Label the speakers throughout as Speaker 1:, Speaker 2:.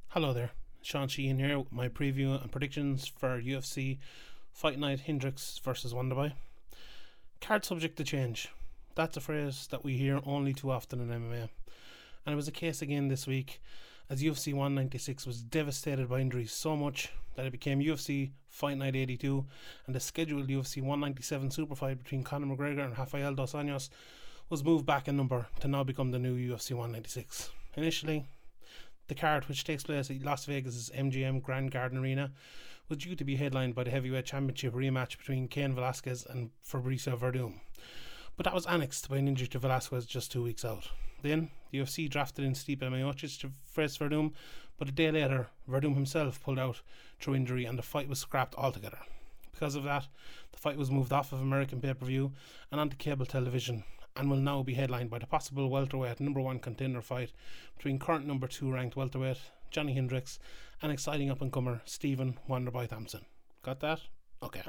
Speaker 1: Hello there, Sean Sheehan here with my preview and predictions for UFC Fight Night Hendricks vs Wonderboy. Card subject to change. That's a phrase that we hear only too often in MMA. And it was a case again this week as UFC 196 was devastated by injuries so much that it became UFC Fight Night 82, and the scheduled UFC 197 super fight between Conor McGregor and Rafael Dos Anjos was moved back in number to now become the new UFC 196. Initially, the card, which takes place at Las Vegas' MGM Grand Garden Arena, was due to be headlined by the heavyweight championship rematch between Cain Velasquez and Fabricio Werdum, but that was annexed by an injury to Velasquez just 2 weeks out. Then, the UFC drafted in Stipe Miocic to face Werdum, but a day later, Werdum himself pulled out through injury and the fight was scrapped altogether. Because of that, the fight was moved off of American pay-per-view and onto cable television, and will now be headlined by the possible welterweight number 1 contender fight between current number 2 ranked welterweight Johnny Hendricks and exciting up-and-comer Stephen Wonderboy Thompson. Got that? Okay.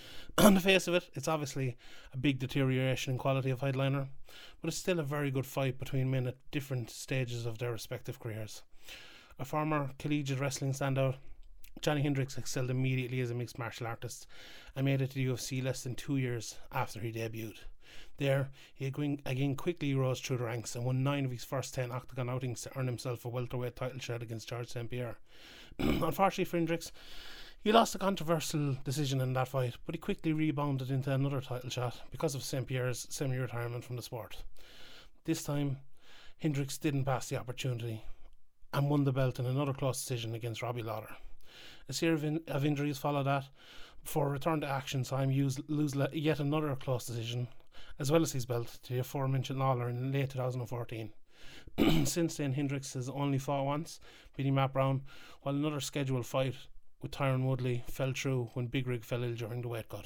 Speaker 1: On the face of it, it's obviously a big deterioration in quality of headliner, but it's still a very good fight between men at different stages of their respective careers. A former collegiate wrestling standout, Johnny Hendricks excelled immediately as a mixed martial artist and made it to the UFC less than 2 years after he debuted. There, he again quickly rose through the ranks and won 9 of his first 10 octagon outings to earn himself a welterweight title shot against George St. Pierre. Unfortunately for Hendricks, he lost a controversial decision in that fight, but he quickly rebounded into another title shot because of St. Pierre's semi-retirement from the sport. This time, Hendricks didn't pass the opportunity and won the belt in another close decision against Robbie Lawler. A series of injuries followed that before a return to action saw him lose yet another close decision, as well as his belt, to the aforementioned Lawler in late 2014. Since then, Hendricks has only fought once, beating Matt Brown, while another scheduled fight with Tyron Woodley fell through when Big Rig fell ill during the weight cut.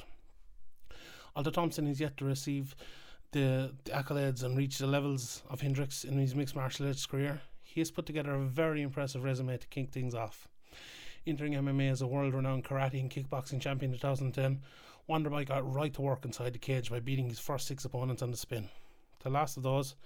Speaker 1: Although Thompson is yet to receive the accolades and reach the levels of Hendricks in his mixed martial arts career, he has put together a very impressive resume to kick things off. Entering MMA as a world-renowned karate and kickboxing champion in 2010, Wonderboy got right to work inside the cage by beating his first 6 opponents on the spin. The last of those,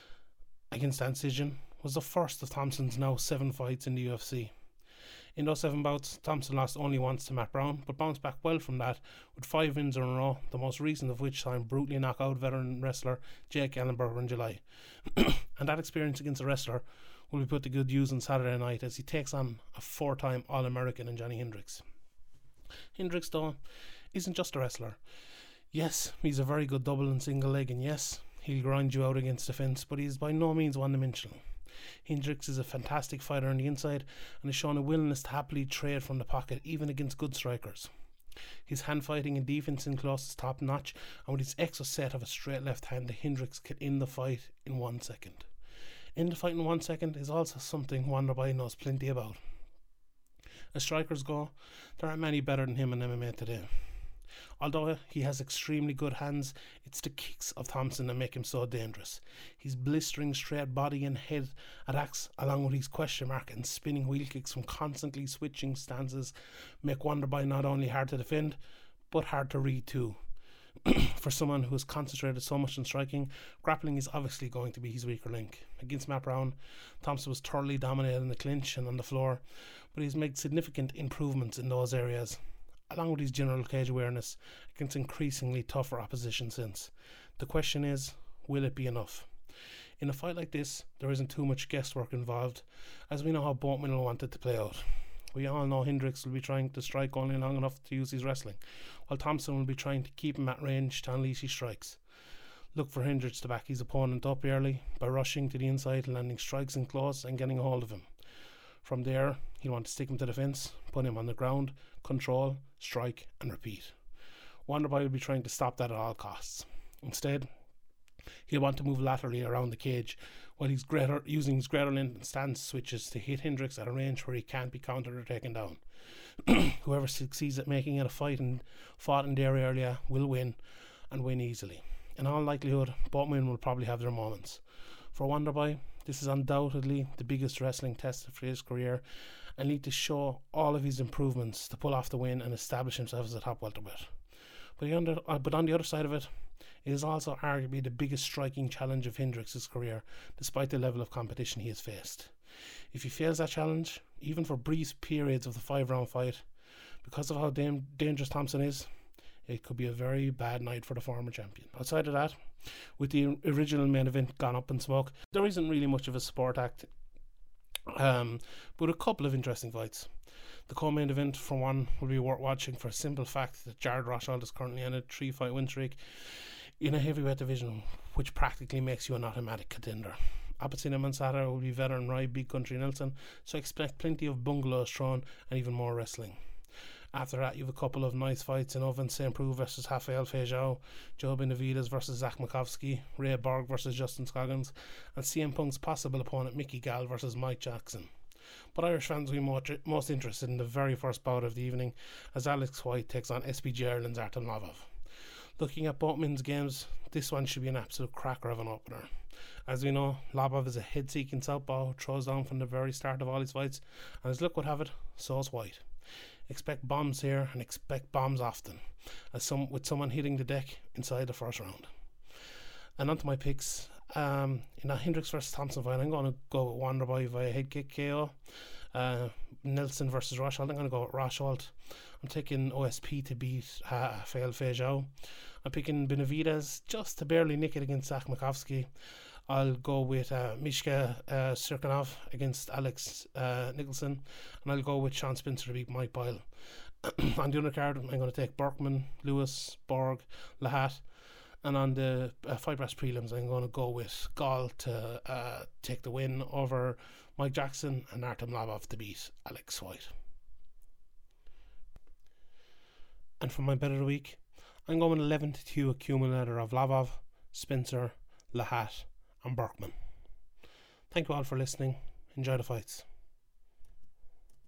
Speaker 1: against Incision, was the first of Thompson's now 7 fights in the UFC. In those 7 bouts, Thompson lost only once to Matt Brown, but bounced back well from that with 5 wins in a row, the most recent of which saw him brutally knock out veteran wrestler Jake Ellenberger in July. And that experience against a wrestler will be put to good use on Saturday night as he takes on a 4-time All-American in Johnny Hendricks. Hendricks, though, isn't just a wrestler. Yes, he's a very good double and single leg, and yes, he'll grind you out against the fence, but he's by no means one-dimensional. Hendricks is a fantastic fighter on the inside and has shown a willingness to happily trade from the pocket even against good strikers. His hand fighting and defense in close is top notch, and with his extra set of a straight left hand, Hendricks can end the fight in 1 second. End the fight in 1 second is also something Wonderboy knows plenty about. As strikers go, there aren't many better than him in MMA today. Although he has extremely good hands, it's the kicks of Thompson that make him so dangerous. His blistering straight body and head attacks, along with his question mark and spinning wheel kicks from constantly switching stances, make Wonderboy not only hard to defend, but hard to read too. For someone who has concentrated so much on striking, grappling is obviously going to be his weaker link. Against Matt Brown, Thompson was thoroughly dominated in the clinch and on the floor, but he's made significant improvements in those areas, along with his general cage awareness against increasingly tougher opposition since. The question is, will it be enough? In a fight like this, there isn't too much guesswork involved, as we know how both men will want it to play out. We all know Hendricks will be trying to strike only long enough to use his wrestling, while Thompson will be trying to keep him at range to unleash his strikes. Look for Hendricks to back his opponent up early by rushing to the inside, landing strikes in close and getting a hold of him. From there, he'll want to stick him to the fence, put him on the ground, control, strike and repeat. Wonderboy will be trying to stop that at all costs. Instead, he'll want to move laterally around the cage while he's using his greater length and stance switches to hit Hendricks at a range where he can't be countered or taken down. Whoever succeeds at making it a fight and fought in the area will win, and win easily. In all likelihood, both men will probably have their moments. For Wonderboy, this is undoubtedly the biggest wrestling test of his career, and need to show all of his improvements to pull off the win and establish himself as a top welterweight. But on the other side of it, it is also arguably the biggest striking challenge of Hendricks' career, despite the level of competition he has faced. If he fails that challenge, even for brief periods of the 5-round fight, because of how dangerous Thompson is, it could be a very bad night for the former champion. Outside of that, with the original main event gone up in smoke, there isn't really much of a support act, but a couple of interesting fights. The co-main event, for one, will be worth watching for a simple fact that Jared Rosholt is currently on a 3-fight win streak in a heavyweight division, which practically makes you an automatic contender. Opposite him on Saturday will be veteran Roy Big Country Nelson, so expect plenty of bungalows thrown and even more wrestling. After that, you have a couple of nice fights in Oven St. Preux versus Rafael Feijão, Joe Benavidez versus Zach Makovsky, Ray Borg versus Justin Scoggins, and CM Punk's possible opponent Mickey Gall versus Mike Jackson. But Irish fans will be most interested in the very first bout of the evening, as Alex White takes on SBG Ireland's Artem Lobov. Looking at both men's games, this one should be an absolute cracker of an opener. As we know, Lobov is a head-seeking southpaw who throws down from the very start of all his fights, and as luck would have it, so is White. Expect bombs here and expect bombs often, with someone hitting the deck inside the first round. And onto my picks. In a Hendricks versus Thompson fight, I'm going to go with Wonderboy via head kick KO. Nelson versus Rosholt, I'm going to go with Rosholt. I'm taking OSP to beat Rafael Feijão. I'm picking Benavidez just to barely nick it against Zach Makovsky. I'll go with Mishka Sirkunov against Alex Nicholson, and I'll go with Sean Spencer to beat Mike Boyle. On the undercard, I'm going to take Berkman, Lewis, Borg, Lahat, and on the Fight Brass prelims, I'm going to go with Gall to take the win over Mike Jackson and Artem Lobov to beat Alex White. And for my bet of the week, I'm going 11-2 accumulator of Lobov, Spencer, Lahat and Berkman. Thank you all for listening. Enjoy the fights.